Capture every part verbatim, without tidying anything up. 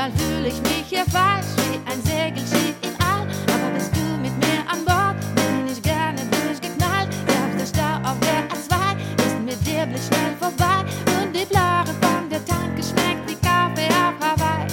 Manchmal fühle ich mich hier falsch, wie ein Segelschiff im All. Aber bist du mit mir an Bord, bin ich gerne durchgeknallt. Selbst der Stau auf der A zwei ist mit dir blitzschnell vorbei. Und die Blare von der Tanke schmeckt wie Kaffee auf Hawaii.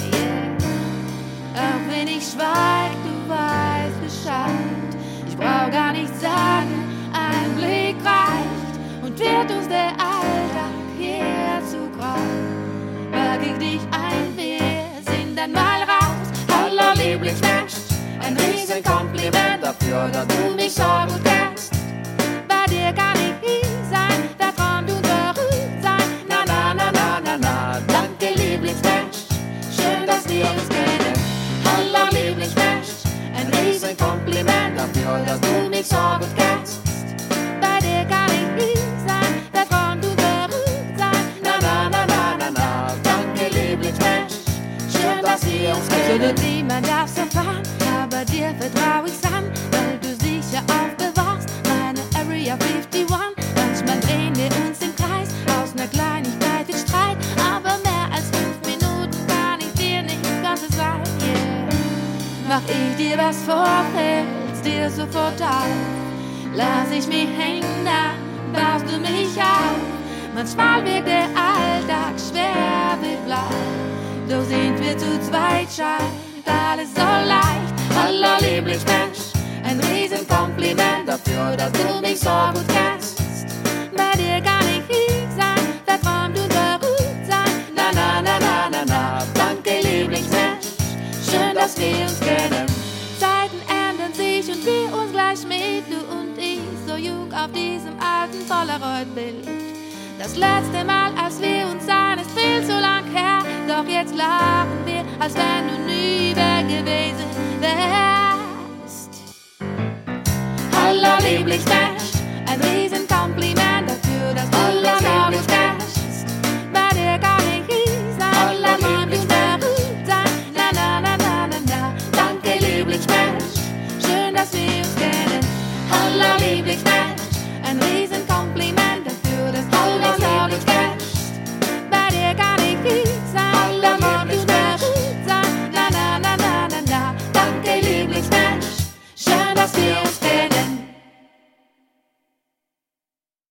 Yeah. Auch wenn ich schweig, du weißt Bescheid. Ich brauch gar nichts sagen, ein Blick reicht. Und wird uns der Alltag hier zu grau, wag ich dich ein, wir sind dann mal raus. Hallo Lieblingsmensch, ein riesen Kompliment dafür, dass du mich so gut kennst. Bei dir kann ich nie sein, vertrauen du berühmt sein. Na na na na na na, danke Lieblingsmensch, schön, dass wir uns kennen. Hallo Lieblingsmensch, ein riesen Kompliment dafür, dass du mich so gut kennst. Bei dir kann ich nie sein, vertrauen du berühmt sein. Na na na na na na, danke Lieblingsmensch, schön, dass wir uns kennen. Also niemand darf's erfahren, aber dir vertrau ich's an, weil du sicher aufbewahrst meine Area einundfünfzig. Manchmal drehen wir uns im Kreis, aus ner Kleinigkeit wird Streit, aber mehr als fünf Minuten kann ich dir nicht Ganzes sein, yeah. Mach ich dir was vor, fällt's dir sofort auf. Lass ich mich hängen, dann baust du mich auf. Manchmal wirkt der Alltag schwer wie Blei, doch sind wir zu zweit, scheint alles so leicht. Hallo Lieblingsmensch, ein riesen Kompliment dafür, dass du mich so gut kennst. Bei dir kann ich nie sein, vertrauen du berühmt sein. Na na na na na na, danke Lieblingsmensch, schön, dass wir uns kennen. Zeiten ändern sich und wir uns gleich mit, du und ich, so jung auf diesem alten Polaroid-Bild. Das letzte Mal, als wir uns sahen, ist viel zu lang her, doch jetzt lachen wir, als wenn du nie weg gewesen wärst. Hallo Lieblingsmensch,